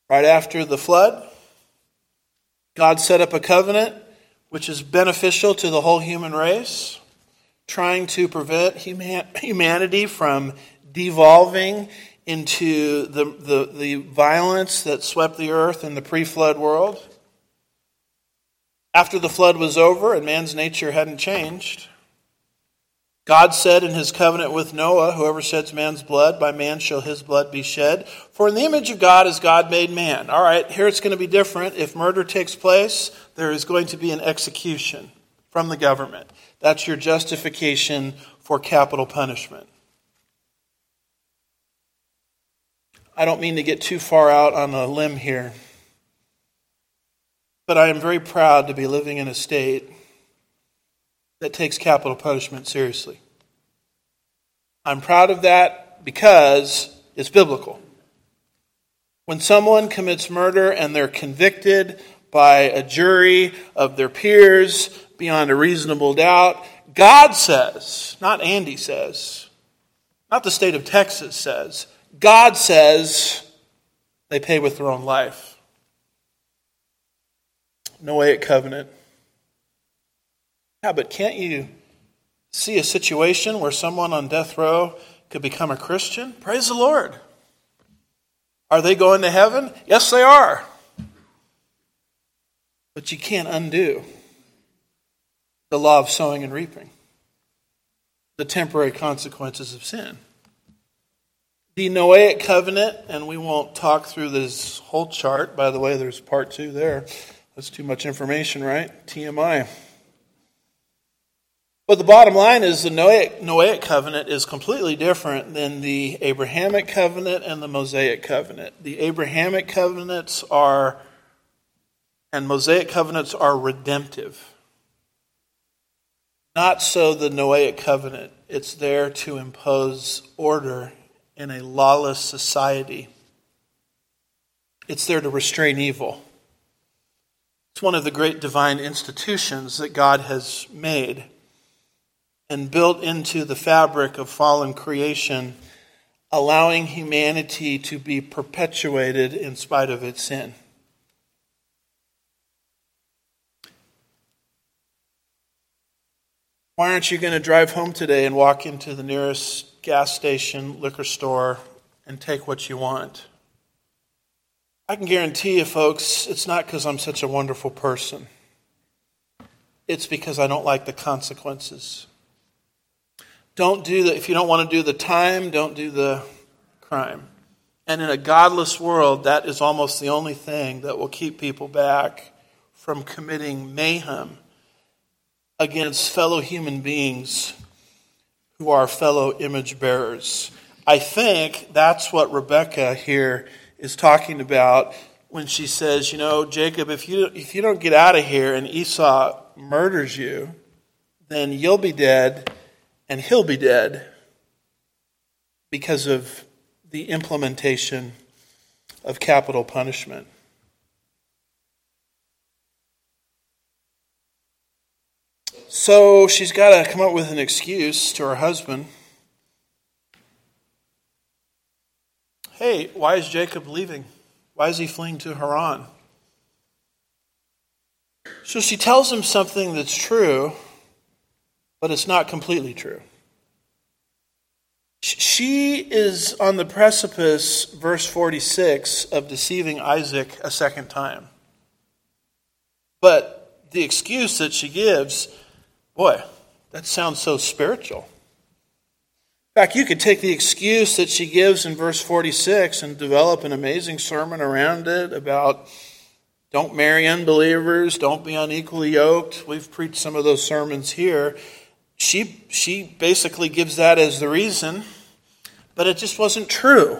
Right after the flood, God set up a covenant which is beneficial to the whole human race, trying to prevent human, humanity from devolving into the, the, the violence that swept the earth in the pre-flood world. After the flood was over and man's nature hadn't changed, God said in his covenant with Noah, whoever sheds man's blood, by man shall his blood be shed. For in the image of God is God made man. All right, here it's going to be different. If murder takes place, there is going to be an execution from the government. That's your justification for capital punishment. I don't mean to get too far out on a limb here, but I am very proud to be living in a state that takes capital punishment seriously. I'm proud of that because it's biblical. When someone commits murder and they're convicted by a jury of their peers beyond a reasonable doubt, God says, not Andy says, not the state of Texas says, God says they pay with their own life. Noahic covenant. Yeah, but can't you see a situation where someone on death row could become a Christian? Praise the Lord. Are they going to heaven? Yes, they are. But you can't undo the law of sowing and reaping, the temporary consequences of sin. The Noahic covenant, and we won't talk through this whole chart. By the way, there's part two there. That's too much information, right? T M I. But the bottom line is the Noahic, Noahic covenant is completely different than the Abrahamic covenant and the Mosaic covenant. The Abrahamic covenants are, and Mosaic covenants are redemptive. Not so the Noahic covenant. It's there to impose order in a lawless society. It's there to restrain evil. It's one of the great divine institutions that God has made and built into the fabric of fallen creation, allowing humanity to be perpetuated in spite of its sin. Why aren't you going to drive home today and walk into the nearest gas station, liquor store, and take what you want? I can guarantee you, folks, it's not because I'm such a wonderful person. It's because I don't like the consequences. Don't do the, if you don't want to do the time, don't do the crime. And in a godless world, that is almost the only thing that will keep people back from committing mayhem against fellow human beings who are fellow image bearers. I think that's what Rebecca here is talking about when she says, you know, Jacob, if you if you don't get out of here and Esau murders you, then you'll be dead and he'll be dead because of the implementation of capital punishment. So she's got to come up with an excuse to her husband. Hey, why is Jacob leaving? Why is he fleeing to Haran? So she tells him something that's true, but it's not completely true. She is on the precipice, verse forty-six, of deceiving Isaac a second time. But the excuse that she gives, boy, that sounds so spiritual. In fact, you could take the excuse that she gives in verse forty-six and develop an amazing sermon around it about don't marry unbelievers, don't be unequally yoked. We've preached some of those sermons here. She, she basically gives that as the reason, but it just wasn't true.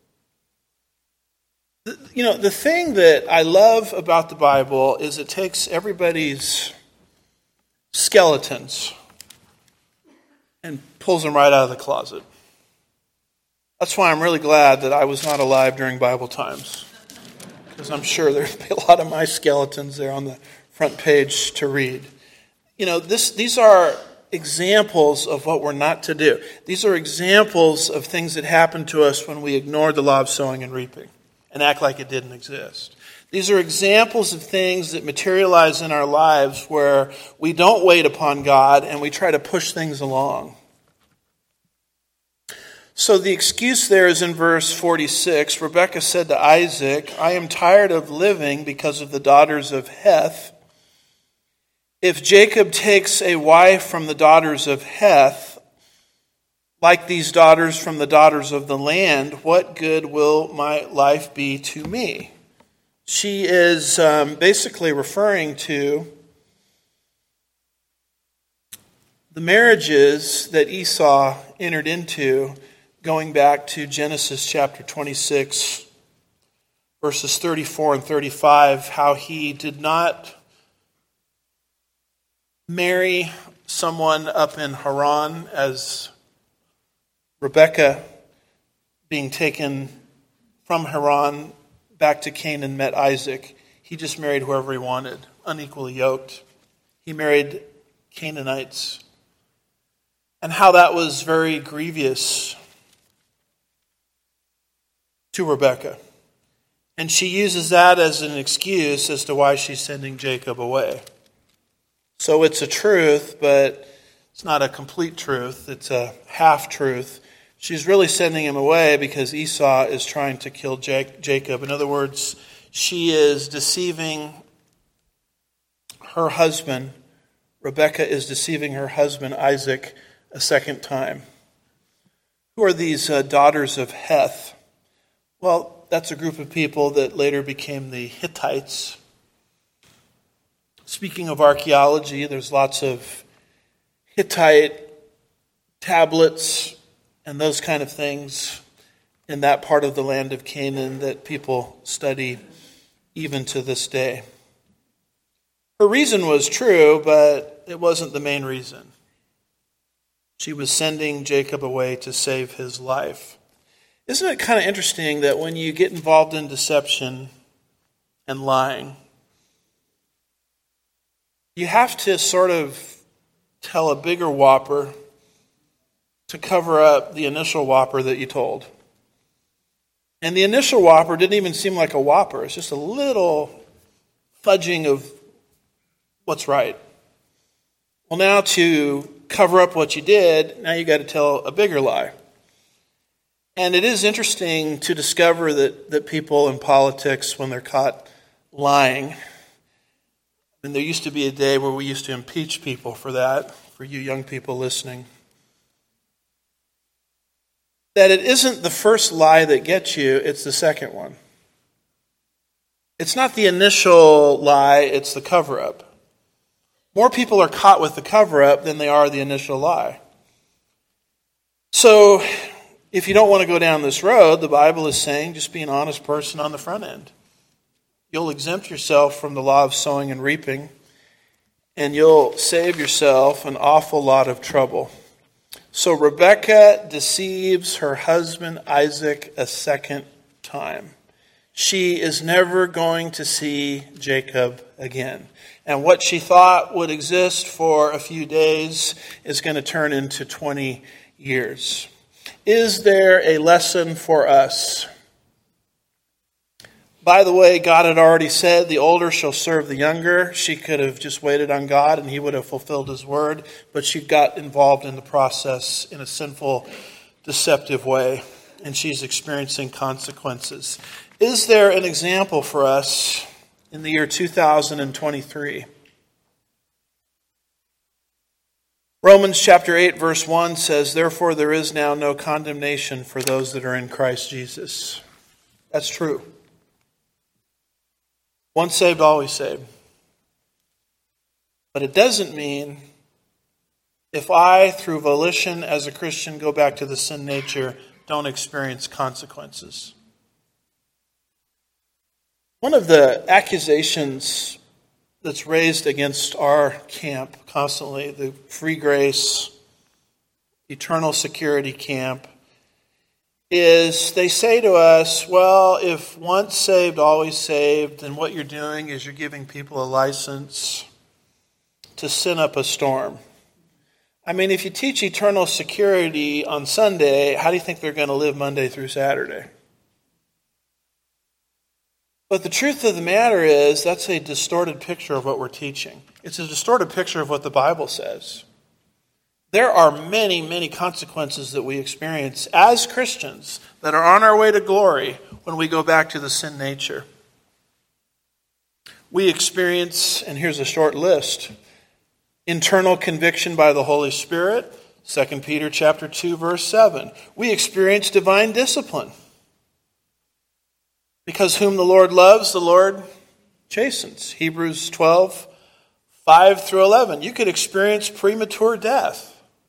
The, you know, the thing that I love about the Bible is it takes everybody's skeletons and pulls them right out of the closet. That's why I'm really glad that I was not alive during Bible times, because I'm sure there'd be a lot of my skeletons there on the front page to read. You know, this these are examples of what we're not to do. These are examples of things that happen to us when we ignore the law of sowing and reaping. and act like it didn't exist. These are examples of things that materialize in our lives where we don't wait upon God and we try to push things along. So the excuse there is in verse forty-six. Rebekah said to Isaac, I am tired of living because of the daughters of Heth. If Jacob takes a wife from the daughters of Heth, like these daughters from the daughters of the land, what good will my life be to me? She is um, basically referring to the marriages that Esau entered into, going back to Genesis chapter twenty-six, verses thirty-four and thirty-five, how he did not marry someone up in Haran, as Rebekah, being taken from Haran back to Canaan, met Isaac. He just married whoever he wanted, unequally yoked. He married Canaanites. And how that was very grievous to Rebekah. And she uses that as an excuse as to why she's sending Jacob away. So it's a truth, but it's not a complete truth. It's a half-truth. She's really sending him away because Esau is trying to kill Jacob. In other words, she is deceiving her husband. Rebekah is deceiving her husband, Isaac, a second time. Who are these uh, daughters of Heth? Well, that's a group of people that later became the Hittites. Speaking of archaeology, there's lots of Hittite tablets and those kind of things in that part of the land of Canaan that people study even to this day. Her reason was true, but it wasn't the main reason. She was sending Jacob away to save his life. Isn't it kind of interesting that when you get involved in deception and lying, you have to sort of tell a bigger whopper to cover up the initial whopper that you told. And the initial whopper didn't even seem like a whopper. It's just a little fudging of what's right. Well, now to cover up what you did, now you got to tell a bigger lie. And it is interesting to discover that, that people in politics, when they're caught lying, and there used to be a day where we used to impeach people for that, for you young people listening, that it isn't the first lie that gets you, it's the second one. It's not the initial lie, it's the cover-up. More people are caught with the cover-up than they are the initial lie. So, if you don't want to go down this road, the Bible is saying just be an honest person on the front end. You'll exempt yourself from the law of sowing and reaping, and you'll save yourself an awful lot of trouble. So Rebekah deceives her husband Isaac a second time. She is never going to see Jacob again. And what she thought would exist for a few days is going to turn into twenty years. Is there a lesson for us? By the way, God had already said the older shall serve the younger. She could have just waited on God and he would have fulfilled his word, but she got involved in the process in a sinful, deceptive way, and she's experiencing consequences. Is there an example for us in the year two thousand twenty-three? Romans chapter eight verse one says, therefore there is now no condemnation for those that are in Christ Jesus. That's true. Once saved, always saved. But it doesn't mean if I, through volition as a Christian, go back to the sin nature, don't experience consequences. One of the accusations that's raised against our camp constantly, the free grace, eternal security camp, is they say to us, well, if once saved, always saved, then what you're doing is you're giving people a license to sin up a storm. I mean, if you teach eternal security on Sunday, how do you think they're going to live Monday through Saturday? But the truth of the matter is, that's a distorted picture of what we're teaching. It's a distorted picture of what the Bible says. There are many, many consequences that we experience as Christians that are on our way to glory when we go back to the sin nature. We experience, and here's a short list, internal conviction by the Holy Spirit, Second Peter chapter two, verse seven. We experience divine discipline. Because whom the Lord loves, the Lord chastens. Hebrews twelve, five through eleven. You could experience premature death.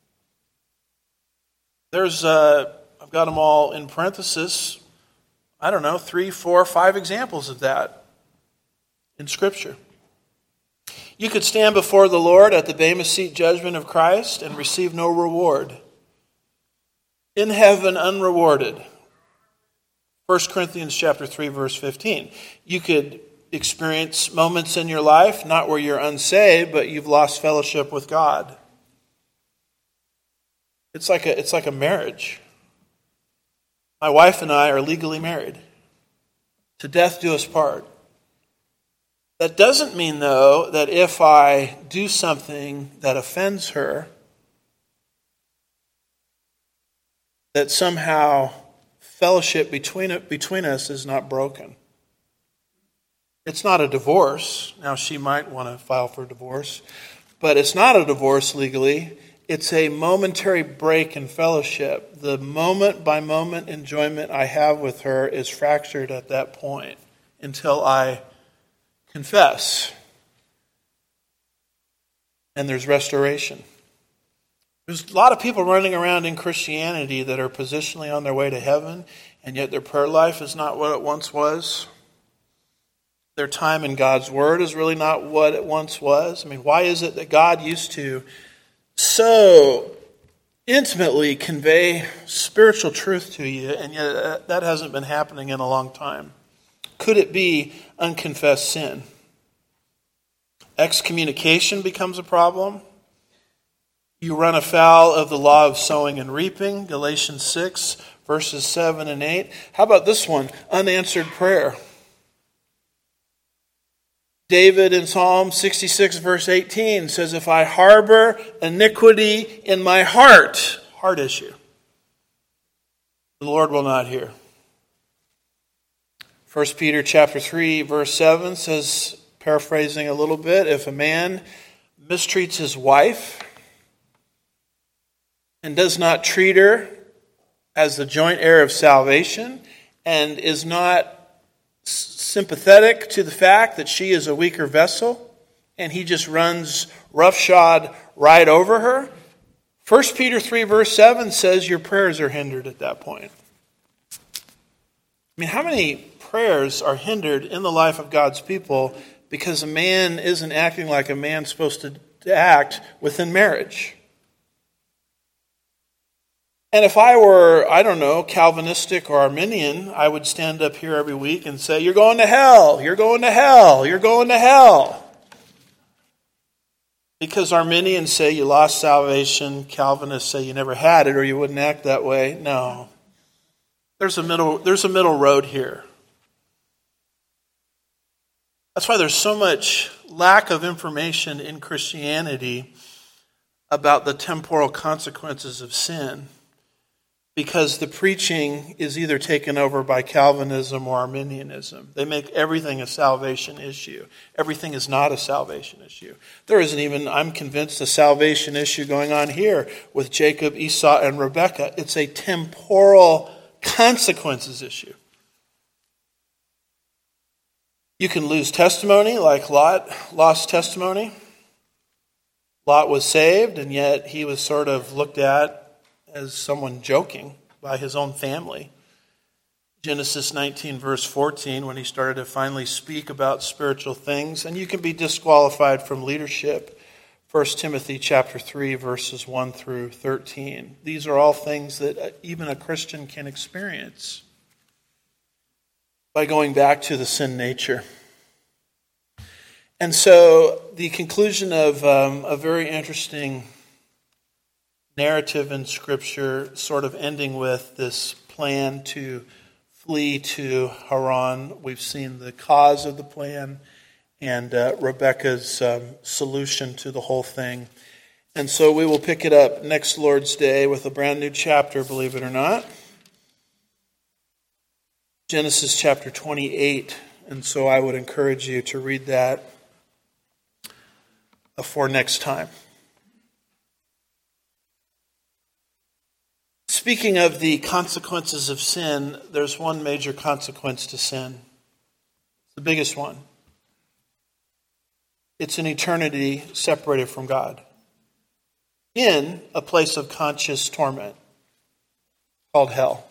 There's, uh, I've got them all in parenthesis, I don't know, three, four, five examples of that in Scripture. You could stand before the Lord at the Bema Seat judgment of Christ and receive no reward. In heaven, unrewarded. First Corinthians chapter three, verse fifteen. You could experience moments in your life, not where you're unsaved, but you've lost fellowship with God. It's like a, it's like a marriage. My wife and I are legally married. To death do us part. That doesn't mean, though, that if I do something that offends her, that somehow fellowship between between us is not broken. It's not a divorce. Now, she might want to file for divorce, but it's not a divorce legally. It's a momentary break in fellowship. The moment-by-moment enjoyment I have with her is fractured at that point until I confess. And there's restoration. There's a lot of people running around in Christianity that are positionally on their way to heaven, and yet their prayer life is not what it once was. Their time in God's Word is really not what it once was. I mean, why is it that God used to so intimately convey spiritual truth to you, and yet that hasn't been happening in a long time? Could it be unconfessed sin? Excommunication becomes a problem. You run afoul of the law of sowing and reaping, Galatians six, verses seven and eight. How about this one? Unanswered prayer. David in Psalm sixty-six, verse eighteen says, if I harbor iniquity in my heart, heart issue, the Lord will not hear. First Peter chapter three, verse seven says, paraphrasing a little bit, if a man mistreats his wife and does not treat her as the joint heir of salvation and is not sympathetic to the fact that she is a weaker vessel and he just runs roughshod right over her, First Peter three, verse seven says your prayers are hindered at that point. I mean, how many prayers are hindered in the life of God's people because a man isn't acting like a man's supposed to, to act within marriage? And if I were, I don't know, Calvinistic or Arminian, I would stand up here every week and say, you're going to hell, you're going to hell, you're going to hell. Because Arminians say you lost salvation, Calvinists say you never had it or you wouldn't act that way. No. There's a middle, there's a middle road here. That's why there's so much lack of information in Christianity about the temporal consequences of sin. Because the preaching is either taken over by Calvinism or Arminianism. They make everything a salvation issue. Everything is not a salvation issue. There isn't even, I'm convinced, a salvation issue going on here with Jacob, Esau, and Rebekah. It's a temporal consequences issue. You can lose testimony like Lot lost testimony. Lot was saved, and yet he was sort of looked at as someone joking by his own family. Genesis nineteen, verse fourteen, when he started to finally speak about spiritual things. And you can be disqualified from leadership. First Timothy chapter three, verses one through thirteen. These are all things that even a Christian can experience by going back to the sin nature. And so the conclusion of um, a very interesting narrative in Scripture, sort of ending with this plan to flee to Haran. We've seen the cause of the plan and uh, Rebekah's um, solution to the whole thing. And so we will pick it up next Lord's Day with a brand new chapter, believe it or not. Genesis chapter twenty-eight. And so I would encourage you to read that for next time. Speaking of the consequences of sin, there's one major consequence to sin. The biggest one. It's an eternity separated from God. In a place of conscious torment called hell.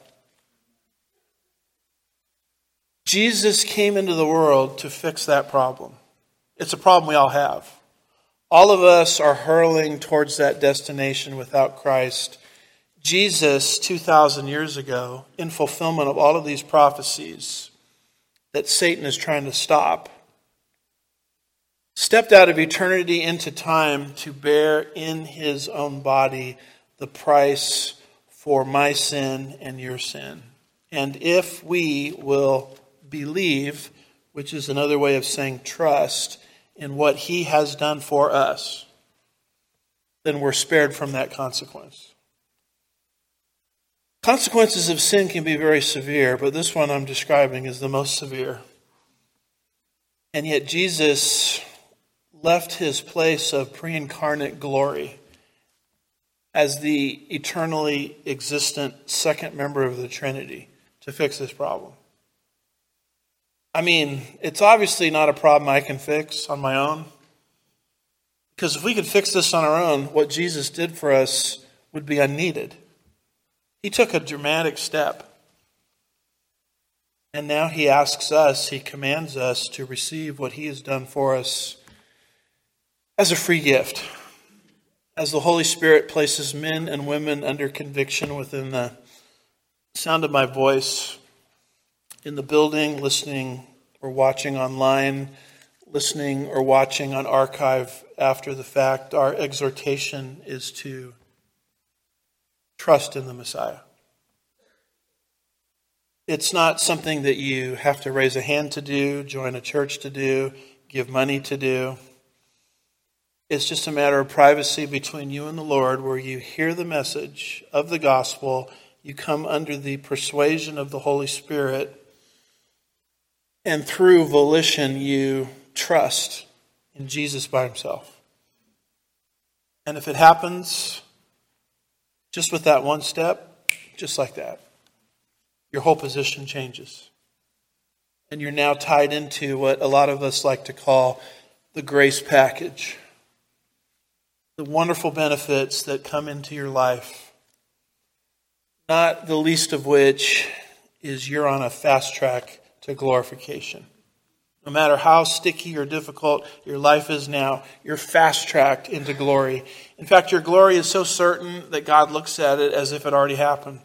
Jesus came into the world to fix that problem. It's a problem we all have. All of us are hurling towards that destination without Christ. Jesus, two thousand years ago, in fulfillment of all of these prophecies that Satan is trying to stop, stepped out of eternity into time to bear in his own body the price for my sin and your sin. And if we will believe, which is another way of saying trust, in what he has done for us, then we're spared from that consequence. Consequences of sin can be very severe, but this one I'm describing is the most severe. And yet Jesus left his place of pre-incarnate glory as the eternally existent second member of the Trinity to fix this problem. I mean, it's obviously not a problem I can fix on my own. Because if we could fix this on our own, what Jesus did for us would be unneeded. He took a dramatic step. And now he asks us, he commands us to receive what he has done for us as a free gift. As the Holy Spirit places men and women under conviction within the sound of my voice, in the building, listening or watching online, listening or watching on archive after the fact, our exhortation is to trust in the Messiah. It's not something that you have to raise a hand to do, join a church to do, give money to do. It's just a matter of privacy between you and the Lord, where you hear the message of the gospel, you come under the persuasion of the Holy Spirit, and through volition you trust in Jesus by himself. And if it happens just with that one step, just like that, your whole position changes. And you're now tied into what a lot of us like to call the grace package. The wonderful benefits that come into your life. Not the least of which is you're on a fast track to glorification. No matter how sticky or difficult your life is now, you're fast-tracked into glory. In fact, your glory is so certain that God looks at it as if it already happened.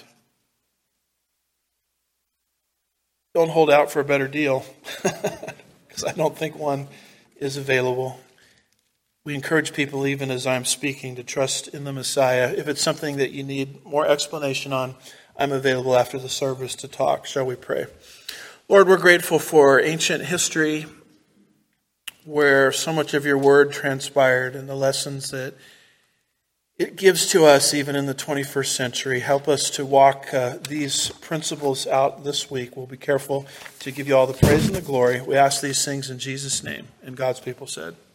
Don't hold out for a better deal, because I don't think one is available. We encourage people, even as I'm speaking, to trust in the Messiah. If it's something that you need more explanation on, I'm available after the service to talk. Shall we pray? Lord, we're grateful for ancient history where so much of your word transpired and the lessons that it gives to us even in the twenty-first century. Help us to walk uh, these principles out this week. We'll be careful to give you all the praise and the glory. We ask these things in Jesus' name. And God's people said,